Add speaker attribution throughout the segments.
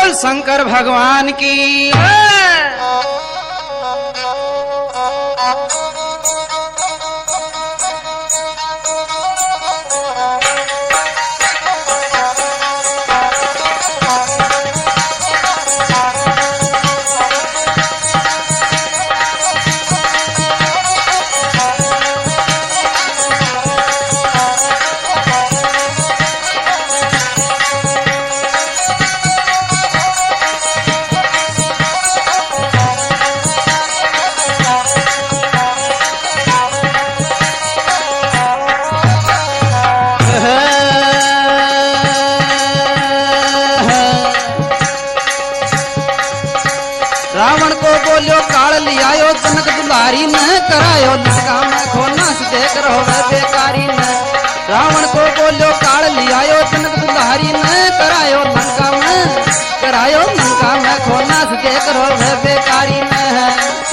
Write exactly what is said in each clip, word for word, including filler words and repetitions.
Speaker 1: बोल शंकर भगवान की। रावण को बोलियो काल लियायो जनक दुलारी न करायो लंका में खोना से देख रहो वह बेकारी न। रावण को बोलियो काल लियायो जनक दुलारी न करायो लंका में करायो लंका में खोना से देख रहो वह बेकारी न है।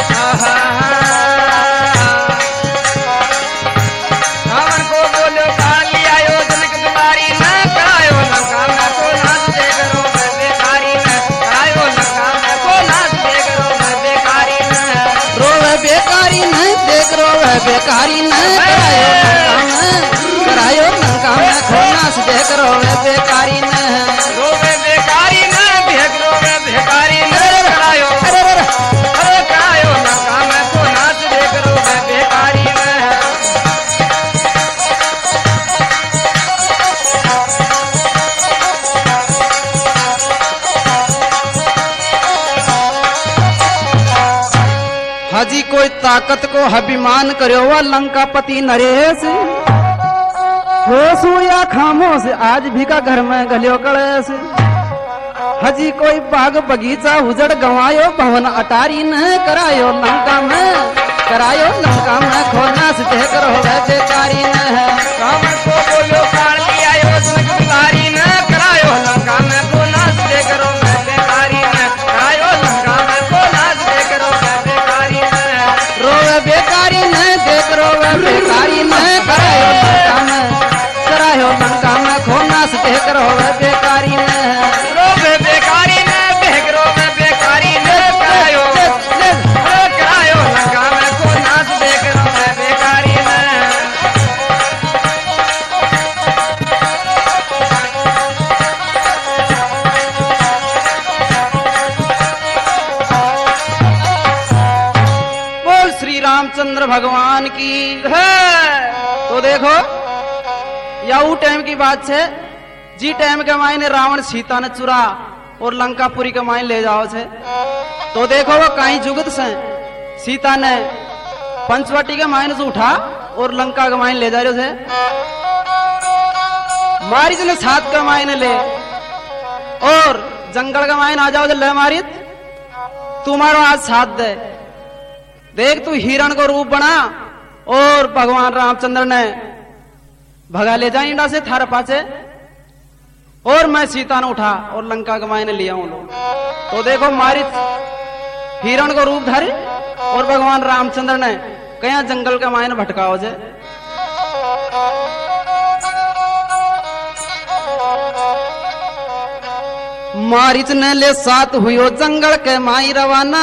Speaker 1: रावण को बोलियो काल लियायो जनक दुलारी न करायो लंका में खोना से देख रहो वह बेकारी न करायो लंका में खोना से देख रहो वह बेकारी न रोवे बेकारी न देख रो वह बेकारी न करायो लंका में करायो लंका में खोना से देख रो वह बेकारी न रोवे बेकारी न देख रो वह बेकारी न करायो अरे अरे करायो लंका में खोना से देख रो वह बेकारी न। हाजी कोई ताकत को अभिमान करो वा लंका पति नरेश हो सूर्या खामोश आज भी का घर में गलियो कलेश। हाजी कोई बाग बगीचा उजड़ गवायो भवन अटारी न करायो लंका में करायो लंका में खोना से देख रहो वह बेकारी न है। रावण को बोलो काल लियायो जनक दुलारी न करायो लंका में खोना से देख रहो वह बेकारी न करायो लंका में खोना से देख रहो वह बेकारी न रोवे बेकारी न देख रो वह बेकारी न करायो लंका में करायो लंका में खोना से देख रहो वह बेकारी न रोवे बेकारी न देख रो वह बेकारी न करायो करायो लंका में खोना से देख रो वह बेकारी न। बोल श्री रामचंद्र भगवान की है। तो देखो या वो टाइम की बात है जी टाइम के मायने रावण सीता ने चुरा और लंकापुरी के मायने ले जाओ छे। तो देखो वो कहीं जुगत से सीता ने पंचवटी के मायने से उठा और लंका के मायने ले जा रहे थे। मारिच ने सात के मायने ले और जंगल के मायने आ जाओ ले मारित तुम्हारो आज साथ दे देख तू हिरण को रूप बना और भगवान रामचंद्र ने भगा ले जाए इंडा से थारे पाचे और मैं सीता ने उठा और लंका के मायने लिया हूं लोग। तो देखो मारिच हिरण को रूप धारी और भगवान रामचंद्र ने कया जंगल के मायने भटकाओ जे। मारिच ने ले साथ हुई जंगल के माई रवाना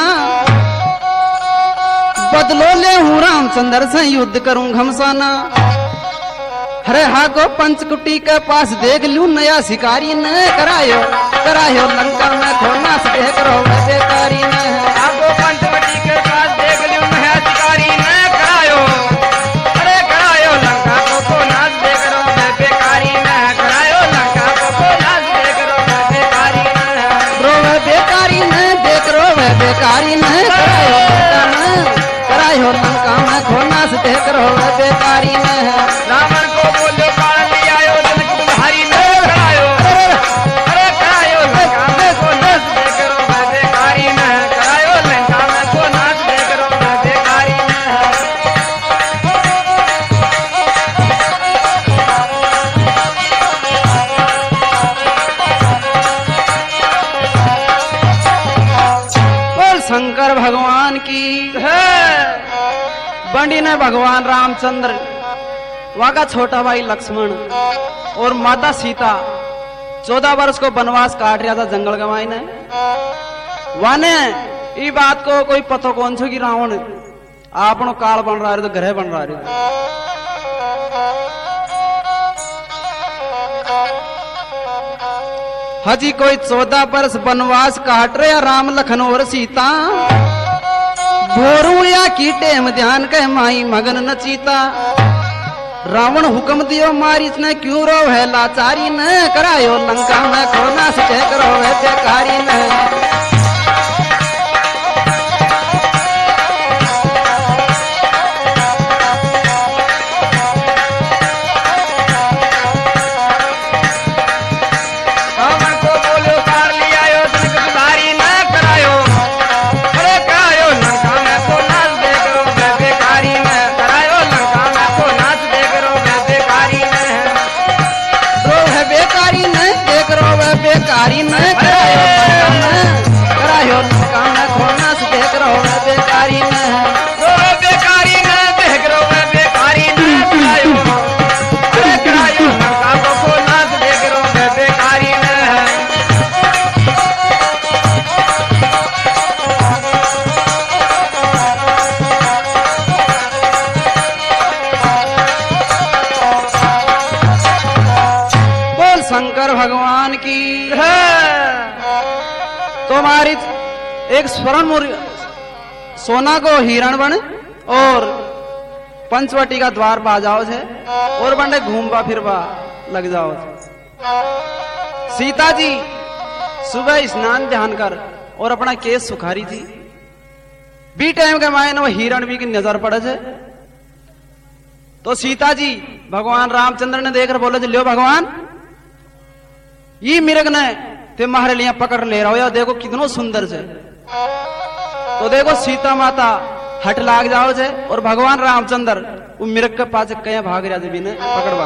Speaker 1: बदलो ले हूं रामचंद्र से युद्ध करूं घमसाना। हरे हा को पंचकुटी के पास देख लू नया शिकारी न करायो करायो लंका में खोना से देख रो वह बेकारी न है। को पंचवटी के पास देख लू नया शिकारी न करायो अरे करायो लंका को खोना से देख रो वह बेकारी न करायो लंका को खोना से देख रो वह बेकारी न रो वह बेकारी न देख रो वह बेकारी न करायो लंका में करायो लंका में खोना से देख रो वह बेकारी न है। रावण को बोलो काल लियायो जनक दुलारी न करायो अरे करायो लंका में खोना से देख रो वह बेकारी न करायो लंका में खोना से देख रो वह बेकारी न। बोल शंकर भगवान की है। बंडी ने भगवान रामचंद्र वाका छोटा भाई लक्ष्मण और माता सीता चौदह वर्ष को वनवास काट रहा था जंगल के मायने वाने ई बात को कोई पतो कौन छो कि रावण आपनो काल बन रहा है तो ग्रह बन रहा है। हजी कोई चौदह वर्ष वनवास काट रहे राम लखन और सीता भोरू या कीटे में ध्यान के माई मगन न चीता रावण हुक्म दियो मारिच ने क्यों रो है लाचारी न करायो लंका में खोना से करो है बेकारी न बेकारी न करायो लंका में खोना से देख रहो है बेकारी न बेकारी न देख रहो है बेकारी न करायो करायो लंका को खोना से देख रहो है बेकारी न बोल शंकर भगवान की तुम्हारी एक स्वर्ण मूर्ति सोना को हिरण बन और पंचवटी का द्वार पा जाओ छे और बंडे घूमवा फिरवा लग जाओ छे। सीता जी सुबह स्नान ध्यान कर और अपना केस सुखारी थी बी टाइम के मायने वो हिरण भी की नजर पड़े छे तो सीता जी भगवान रामचंद्र ने देखकर बोले थे लियो भगवान ये मिर्ग ने ते मारे लिया पकड़ ले रहा हो देखो कितनो सुंदर से तो देखो सीता माता हट लाग जाओ छे और भगवान रामचंद्र वो मिर्ग के पास कहीं भाग रहा भी ने पकड़वा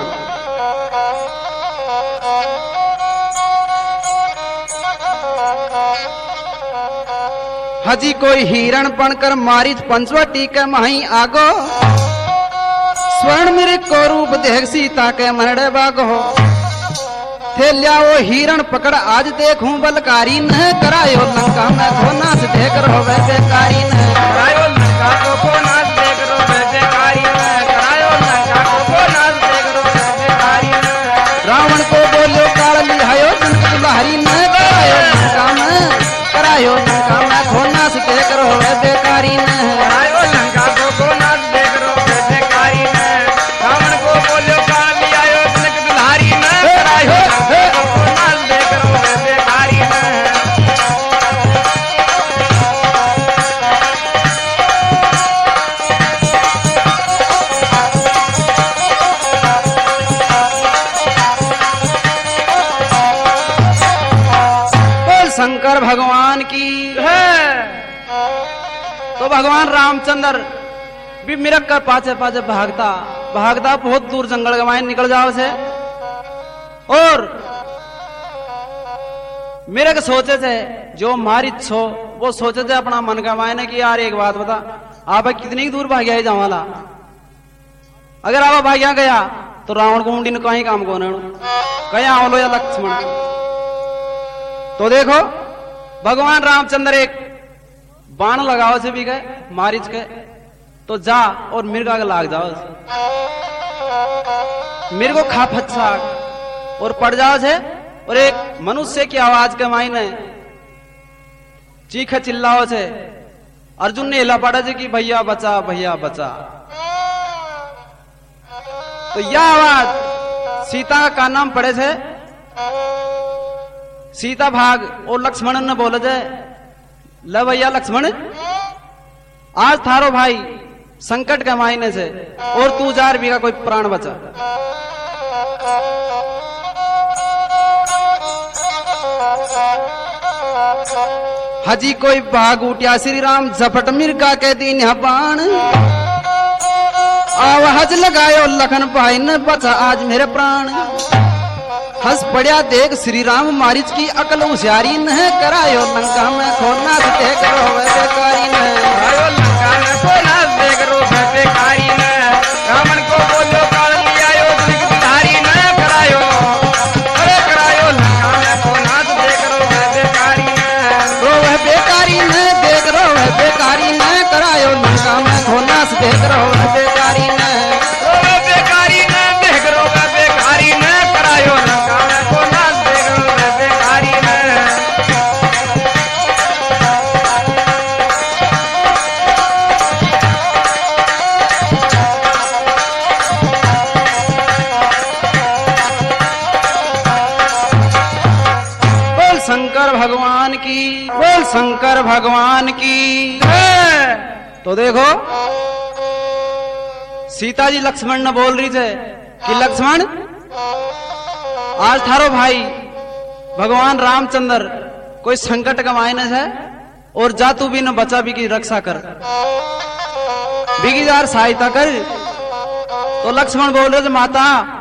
Speaker 1: हजी कोई हिरण बनकर मारिच पंचवटी के मही आगो स्वर्ण मिर्ग को रूप देख सीता के मरड़े बागो थे लिया वो हिरण पकड़ आज देखूं बलकारी न करायो लंका में खोना से देख रहो वे बेकारी न करायो लंका को खोना से देख रहो वे बेकारी न करायो लंका को खोना से देख रहो वे बेकारी न रावण को बोलियो काल लिहायो जनक दुलारी न करायो लंका में करायो लंका में खोना से देख रहो वे बेकारी न करायो लंका को खोना से देख रहो वे बेकारी न रावण को बोलियो काल लिहायो जनक दुलारी न करायो शंकर भगवान की है तो भगवान रामचंद्र भी मिर्ग का पाछे पाछे भागता भागता बहुत दूर जंगल के मायने निकल जाओ से और मिर्ग सोचे थे जो मारिच छो वो सोचे थे अपना मन का मायने कि यार एक बात बता आप कितनी दूर भाग्या जावाला अगर आप भाग्या गया तो रावण को मुंडी ने कहीं काम को कहीं आवलो या लक्ष्मण तो देखो भगवान रामचंद्र एक बाण लगाओ से भी गए मारिच के तो जा और मिर्गा के लाग जाओ मिर्गो खा फच्छा और पड़ जाओ से और एक मनुष्य की आवाज के मायने चीख चिल्लाओ से अर्जुन ने हिला पड़ा कि भैया बचा भैया बचा तो यह आवाज सीता का नाम पड़े थे सीता भाग और लक्ष्मण ने बोले थे ले भैया लक्ष्मण आज थारो भाई संकट के मायने से और तू जार भी का कोई प्राण बचा हजी कोई भाग उठ्या श्री राम झपट मिर्गा के दिन बाण आवाज लगायो लखन भाई ने बचा आज मेरे प्राण हंस पड़िया देख श्री राम मारिच की अकल होशियारी न करायो लंका में खोना से देख रो बेकारी न करायो लंका में खोना से देख रो बेकारी न रावण को बोलो काल लियायो धारी न करायो अरे करायो लंका की, बोल शंकर भगवान की। तो देखो सीता जी लक्ष्मण ने बोल रही थे कि लक्ष्मण आज थारो भाई भगवान रामचंद्र कोई संकट का मायने है और जा तू भी न बचा भी की रक्षा कर, बिगीदार सहायता कर। तो लक्ष्मण बोल रहे थे माता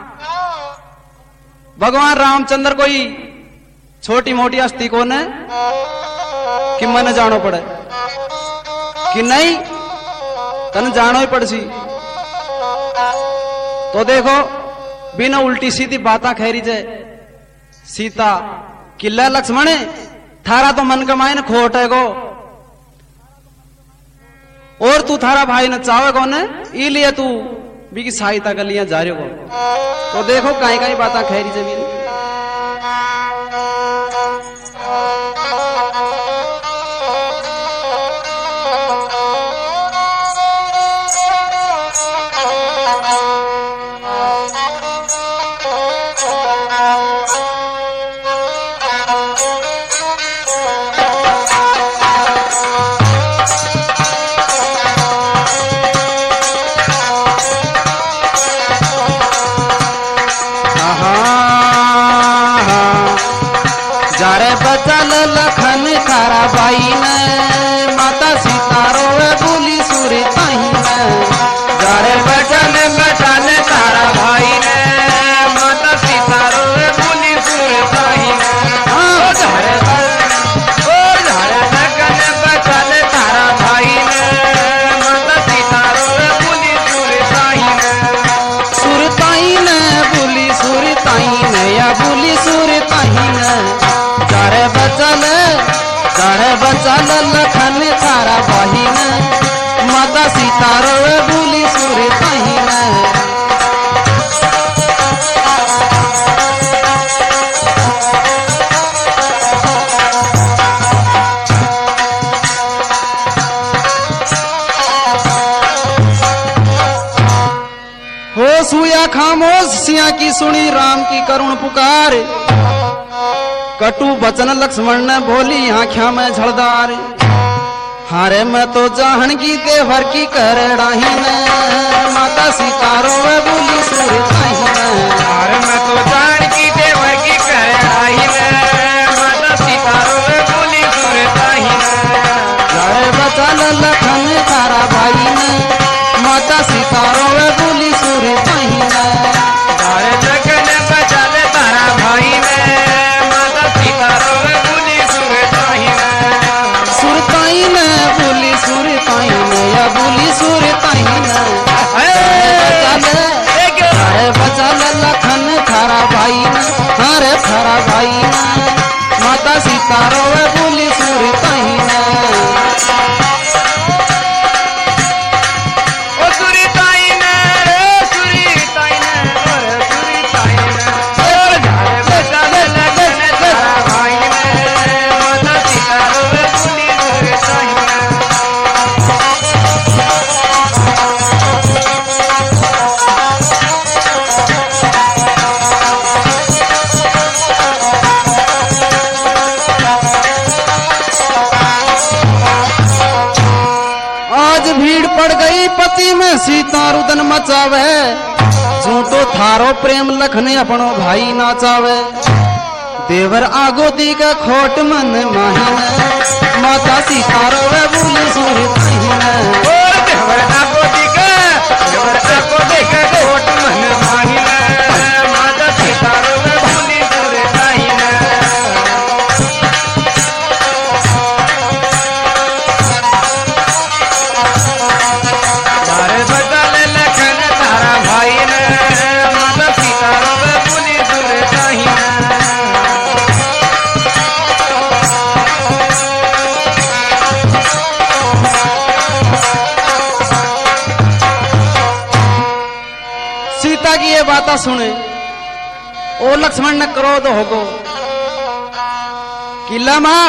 Speaker 1: भगवान रामचंद्र कोई छोटी मोटी हस्ती को ने कि मन जानो पड़े कि नहीं तन जानो ही पड़सी। तो देखो बिना उल्टी सीधी बात खैरी जे सीता किला लक्ष्मण थारा तो मन का मायने खोट है गो और तू थारा भाई ने चावे को ने इसलिए तू भी की सहायता कर लिया जा रहे हो। तो देखो कहीं कहीं बात खैरी से भी बचल लखन थारा भाई ने माता सीता रोवे बोली सूरी ताही ने। जारे बचल बचल तारा भाई ने माता सीता रोवे बोली सूरी ताही ने। ओ जारे ओ जारे लखन बचल तारा भाई ने माता सीता रोवे बोली सूरी ताही ने। सूरी ताही ने बोली सूरी ताही ने या बोली सूरी ताही ने। जारे बचल जारे बचल लखन थारा भाई ने माता सीता रोवे बोली सूरी ताही ने। हो सुया खामोश सिया की सुनी राम की करुण पुकार। कटु बचन लक्ष्मण ने बोली आँख्या में झलदार। हारे मैं तो जाहन की देवर की कर डाही ने माता सीता रोवे बोली सूरी ताही ने। हारे मैं तो जाहन की देवर की कर डाही ने माता सीता रोवे बोली सूरी ताही ने। जारे बचल लखन थारा भाई ने माता सीता रोवे बोली सूरी ताही ने। जारे लखन बचल तारा भाई ने सुरताई ने बोली सुरताई ने या बोली सुरताई ने। अरे बचल लखन थारा भाई ने हरे थारा भाई ने माता सीता रोवे बोली सुरताई ने। ओ सुरताई ने रे सुरताई ने रे सुरताई ने। अरे बचल लखन थारा भाई ने माता सीता रोवे बोली सुरताई ने। आज भीड़ पड़ गई पति में सीता रुदन मचावे। झूठो थारो प्रेम लखने अपनो भाई नाचावे। देवर आगो दी का खोट मन माही ने माता सीता रोवे बोली सूरी ताही ने। देवर आगो दी का देवर आगो दी का खोट मन माही ने माता सीता रोवे बोली सूरी ताही ने। जारे बचल लखन थारा भाई ने माता सीता रोवे बोली सूरी ताही ने। सीता की ये बात सुने ओ लक्ष्मण ने क्रोध होगो किला मां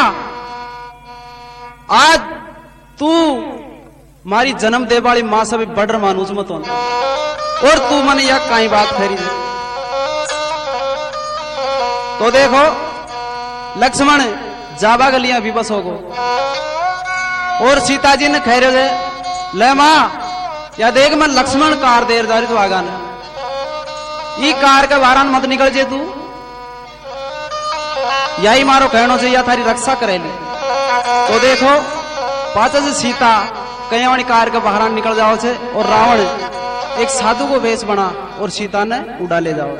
Speaker 1: आज तू मारी जन्म दे वाली मां से भी बड़ मानूस मत होना और तू मन यह कई बात फेरी। तो देखो लक्ष्मण जाबा गलियां विवश हो गो। और सीता जी ने कह रहे ले मां या देख मैं लक्ष्मण कार देर जा रही तो आगा ने ई कार के बारान मत निकल जे तू, यही मारो कहनो चाहिए थारी रक्षा करेली। तो देखो पाचा से सीता कहीं वाली कार के बाहर निकल जाओ छे और रावण एक साधु को वेश बना और सीता ने उड़ा ले जाओ।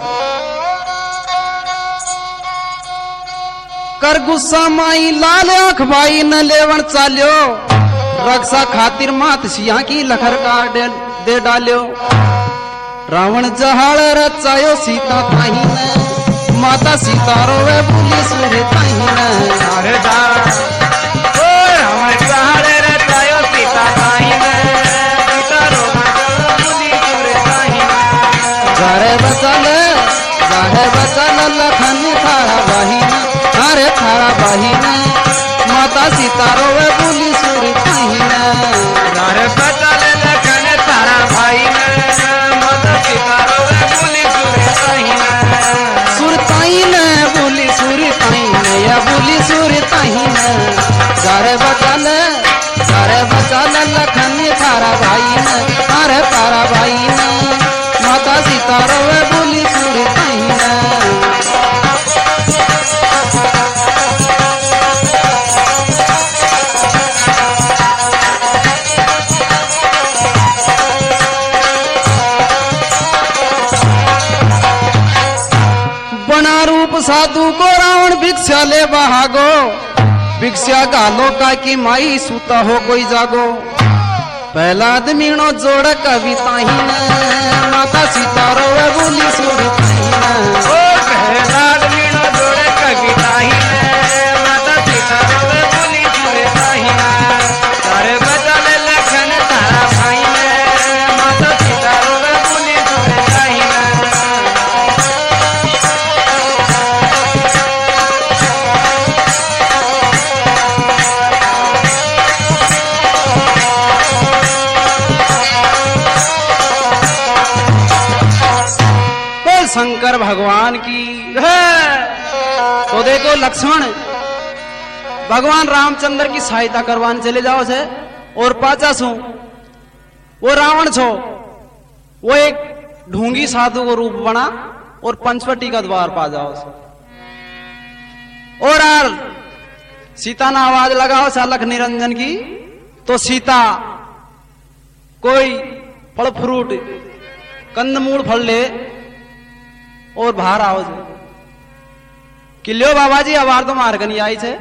Speaker 1: कर गुस्सा माई लाल आंख भाई न लेवन चाल्यो, रक्षा खातिर मात सिया की लखर काट दे, दे डाल्यो। रावण जहाड़ रचायो सीता ताही ने, माता सीता रोवे बोली सूर्य ताही ने।
Speaker 2: अरे जा ओ रावण जहाड़ रचायो सीता ताही ने, सीता रोवे बोली सूर्य ताही ने।
Speaker 1: जारे बचल जाहे बचल लखन थारा भाई ने, अरे थारा भाई ने, माता सीता रोवे बोली सूर्य ताही ने।
Speaker 2: जारे बचल लखन थारा भाई ने, माता सीता रोवे बोली सूर्य ताही ने।
Speaker 1: सूर्य ताही ने बोली सूर्य ताही ने, या बोली सूर्य ताही ने। जारे बचल जारे बचल लखन थारा भाई ने, अरे थारा भाई ने, माता सीता रोवे बोली सूर्य ताही ने। बना रूप साधु को रावण भिक्षा ले बहागो, भिक्षा गालो का की माई सूता हो कोई जागो। पहला आदमीनो जोड़ कविता ही ने, माता सीता रोवे बोली सूर्य ताही ने।
Speaker 2: ओ पहला आदमीनो जोड़ कविता ही ने, माता सीता रोवे बोली सूर्य ताही ने। तारे बचल लखन थारा भाई ने, माता सीता रोवे बोली सूर्य ताही ने।
Speaker 1: शंकर भगवान की है। तो देखो लक्ष्मण भगवान रामचंद्र की सहायता करवाने चले जाओ से, और पाचा सु वो रावण छो वो एक ढूंगी साधु को रूप बना और पंचवटी का द्वार पा जाओ से। और यार सीता ने आवाज लगाओ चालक निरंजन की, तो सीता कोई फल फ्रूट कंदमूल फल ले और बाहर आओ जे किल्लो बाबा जी अवार तो मारगनी आई छे।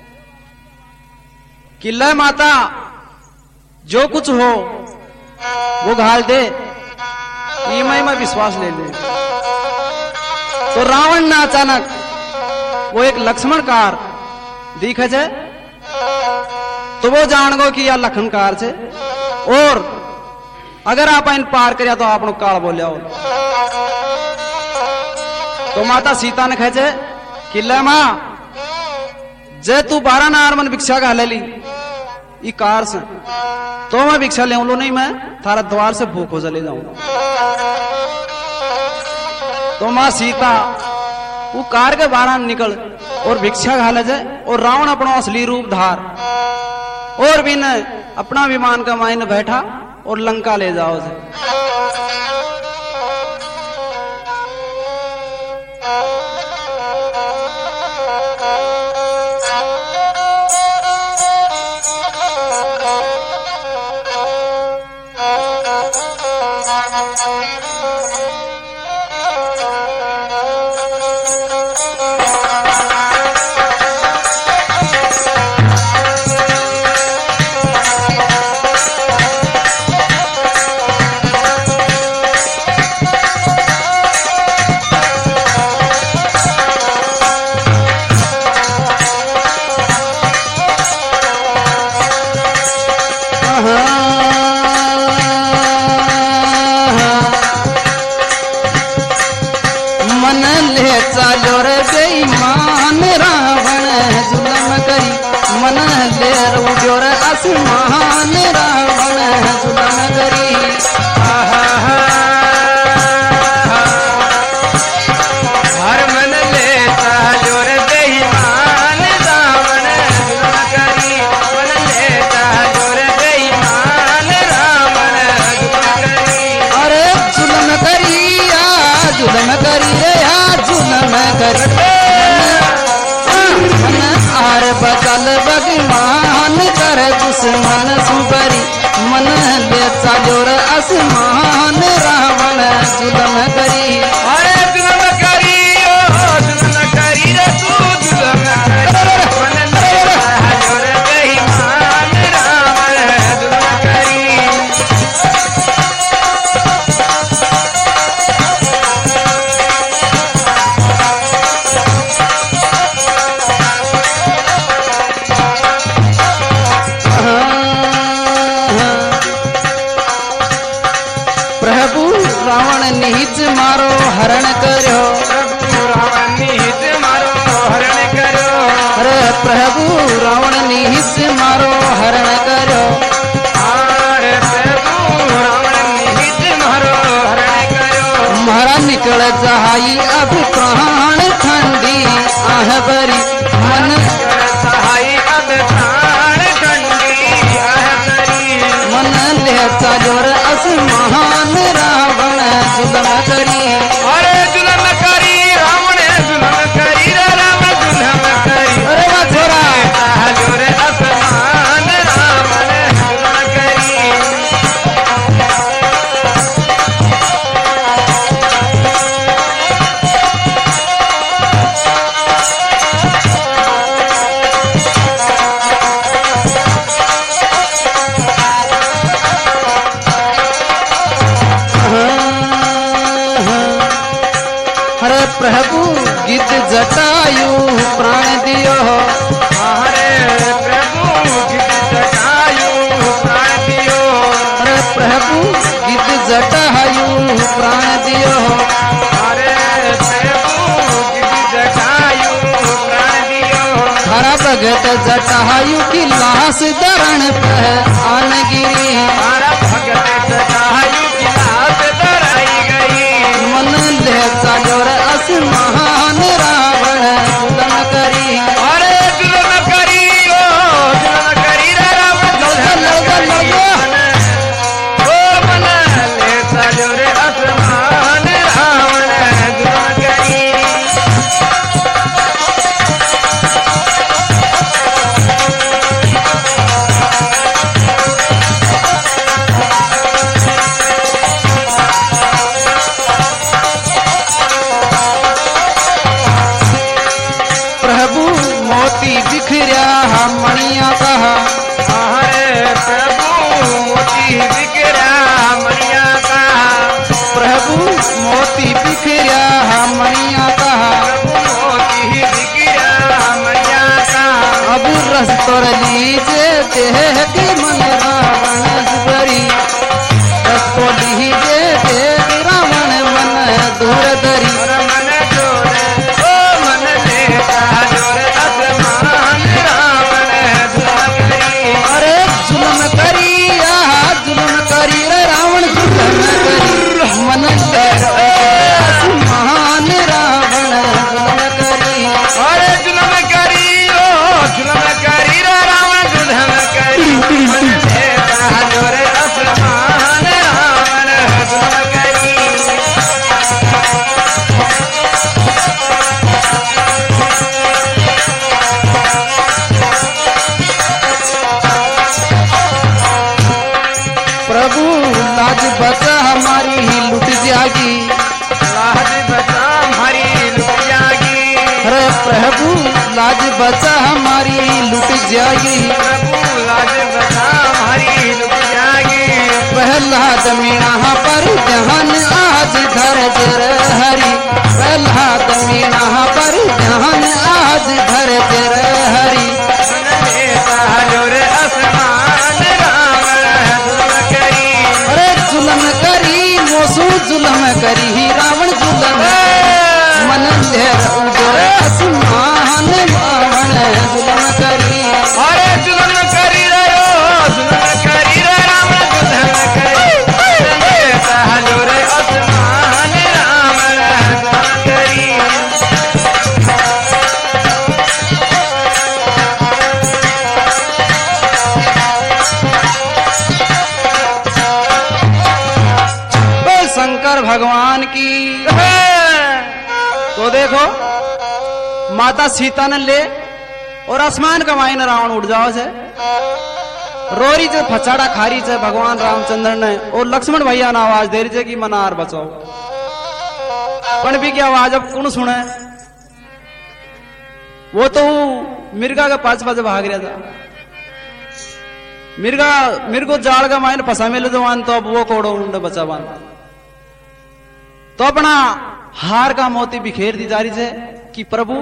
Speaker 1: किल्ला माता जो कुछ हो वो घाल दे, ईमाई में विश्वास ले ले। तो रावण ने अचानक वो एक लक्ष्मण कार दिखे छे, तो वो जान गो कि यह लखन कार छे, और अगर आप इन पार करिया तो आप काल बोलिया हो। तो माता सीता ने कहे किले मां जे तू बारह नार मन भिक्षा का ले ली ई कार से, तो मैं भिक्षा ले लो नहीं, मैं थारा द्वार से भूख हो चले जाऊंगा। तो मां सीता वो कार के बारह निकल और भिक्षा खा ले जाए, और रावण अपना असली रूप धार और भी न अपना विमान का मायने बैठा और लंका ले जाओ से। आसमान रावण जुलम करी
Speaker 2: हर मन लेता जोर बेईमान रावण
Speaker 1: करी रे हा जुलम करी मन आर बदल भगवान कर दुश्मन सुबरी मन ले चालोर आसमान रावण जुलम करी
Speaker 2: अरे जुलम करी ओ जुलम करी रे तू जुलम करी मन ले चालोर बेईमान रावण जुलम करी
Speaker 1: प्रभु रावण निहित मारो हरण करो
Speaker 2: प्रभु रावण निहित मारो हरण करो
Speaker 1: अरे प्रभु रावण निहित मारो हरण करो
Speaker 2: अरे प्रभु रावण निहित मारो हरण करो
Speaker 1: मारा निकल जहाई अब प्राण ठंडी आह बरी मन
Speaker 2: सहाय अब प्राण ठंडी आह करी
Speaker 1: मन ले चालोर आसमान रावण जुलम करी
Speaker 2: अरे जुलम करी रावण जुलम करी रे राम जुलम करी
Speaker 1: अरे वाह छोरा
Speaker 2: जोर आसमान रावण जुलम करी
Speaker 1: हरे प्रभु गीत जटायु प्राण दियो
Speaker 2: हरे प्रभु गीत जटायु प्राण दियो
Speaker 1: हरे प्रभु गीत जटायु प्राण दियो
Speaker 2: हरे प्रभु गीत जटायु प्राण दियो
Speaker 1: हरा भगत जटायु की लाश दरण पर आन गिरी
Speaker 2: हमारा भगत जटायु की लाश दराई गई
Speaker 1: मन ले चालोर आसमान रावण जुलम करी
Speaker 2: अरे जुलम करी ओ जुलम करी रे रावण जुलम करी ओ मन ले चालो रे आसमान रावण जुलम करी
Speaker 1: प्रभु मोती बिखरिया मणिया कहा
Speaker 2: हरे प्रभु मोती बिखरा मणिया का
Speaker 1: प्रभु मोती बिखरिया मणिया कहा
Speaker 2: प्रभु मोती बिखरा मणिया का
Speaker 1: अब रस तोड़ लीजे देह की मन रावण बरी रस तो लीजे देह रावण मन दूर दरी
Speaker 2: और मन जोड़े ओ मन लेता जोड़े आसमान रावण जुलम करी
Speaker 1: अरे जुलम करी आहा जुलम करी रे रावण जुलम करी मन ले आसमान रावण जुलम करी
Speaker 2: अरे जुलम करी ओ जुलम करी रे रावण जुलम करी मन लेता जोड़े आसमान रावण जुलम करी
Speaker 1: प्रभु लाज बचा हमारी ही लुट जागी
Speaker 2: लाज बचा हमारी लुट जागी
Speaker 1: अरे प्रभु लाज बचा हमारी लुट जागी
Speaker 2: प्रभु लाज बचा हमारी लुट जागी
Speaker 1: प्रहलाद मीणा पर ध्यान आज धर जर हरि प्रहलाद मीणा पर ध्यान आज धर जर हरि
Speaker 2: मन लेता जोर आसमान रावण जुलम करी
Speaker 1: अरे जुलम करी मोसू जुलम करी ही रावण जुलम मन ले उजर आसमान रावण जुलम करी
Speaker 2: अरे जुलम करी रे ओ जुलम करी रे रावण जुलम करी मन लेता जोर आसमान रावण जुलम करी
Speaker 1: देखो माता सीता ने ले और आसमान का माइन रावण उड़ जाओ से रोरी से फचाड़ा खारी से भगवान रामचंद्र ने और लक्ष्मण भैया ने आवाज दे रही है कि मनार बचाओ। पण भी की आवाज अब कौन सुने? वो तो मिर्गा के पास पास भाग रहा था। मिर्गा मिर्गो जाल का माइन फंसा मिले जवान तो अब वो कोड़ो उंडे बचा बान तो अपना हार का मोती बिखेर दी जा रही है कि प्रभु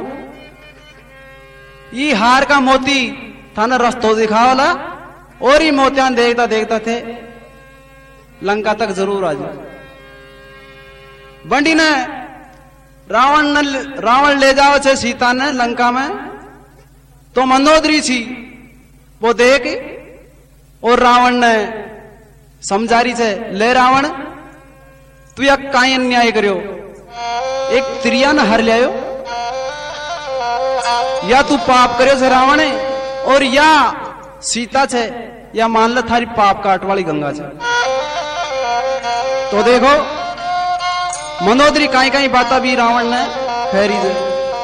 Speaker 1: ये हार का मोती थाने रस्तो दिखावला और ही मोतियां देखता देखता थे लंका तक जरूर आ जाए। बंडी ने रावण ने रावण ले जाओ छे सीता ने लंका में तो मंदोदरी छी वो देख और रावण ने समझारी छे ले रावण तू या काई अन्याय करियो एक त्रिया ने हर लियायो या तू पाप करियो से रावण और या सीता छे या मान ले थारी पाप काट वाली गंगा छे। तो देखो मंदोदरी काई काई बाता भी रावण ने फेरी दे।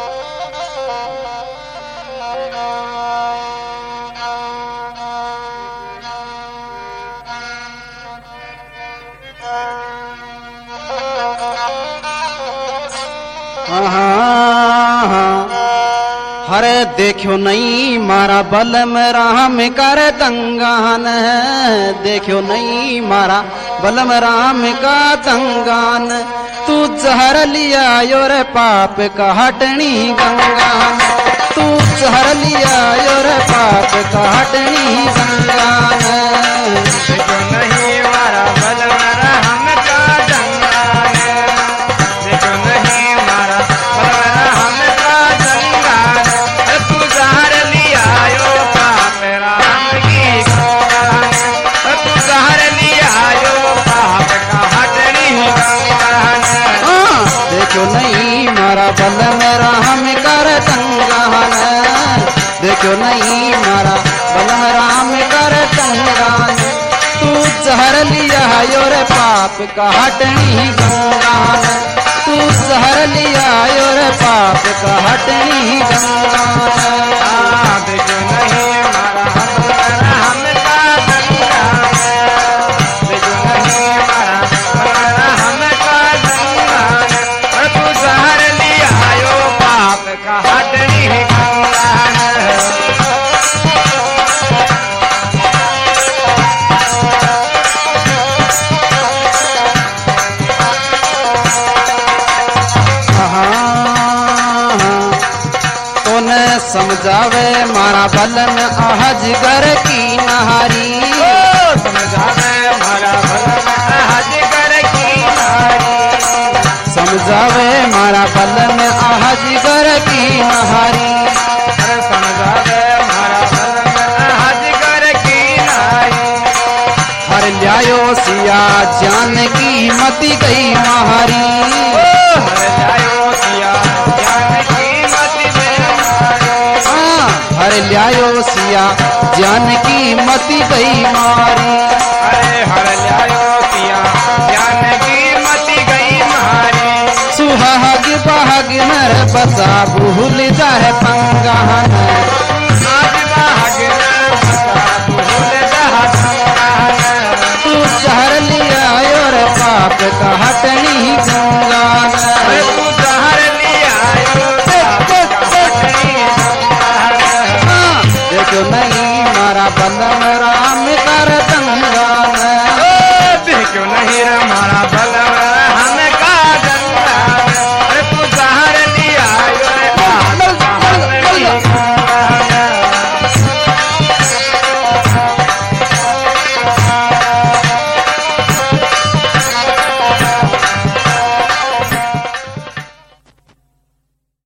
Speaker 1: हरे देखो नहीं मारा बल में राम कर दंगान देखो नहीं मारा बल में राम का दंगान तू जहर लिया योर पाप का हटनी गंगान तू जहर लिया योर पाप का हटनी गंगान
Speaker 2: देखो नहीं मारा बल में राम का दंगान देखो नहीं मारा बल में राम का दंगान तू जहर लिया यो पाप राम की गंगान तू जहर लिया यो पाप का हटनी गंगान
Speaker 1: देखो नहीं मारा बल में राम कर दंगान देखो नहीं मारा बल में राम कर दंगान तू जहर लिया योर पाप का हटनी गंगान तू जहर लिया योर पाप का हटनी गंगान
Speaker 2: देखो नहीं मारा बल में राम का दंगान देखो नहीं मारा बल में राम का दंगान तू जहर लिया यो पाप का हटनी गंगान
Speaker 1: समझावे मारा बल में अहजगर की नहारी
Speaker 2: समझावे मारा बल में अहजगर की नहारी
Speaker 1: समझावे मारा बल में अहजगर की नहारी
Speaker 2: समझावे मारा बल में अहजगर की नहारी
Speaker 1: हर ल्यायो सिया जान की मती गई महारी
Speaker 2: हर ल्यायो सिया जान की मती
Speaker 1: हर ल्यायो सिया जान की मती गई मारी
Speaker 2: अरे हर ल्यायो सिया जान की मती गई मारी
Speaker 1: सुहाग बहाग नर बसा भूल जाए पंगान
Speaker 2: आज बहाग नर बसा भूल जाए पंगान
Speaker 1: तू जहर लिया और पाप का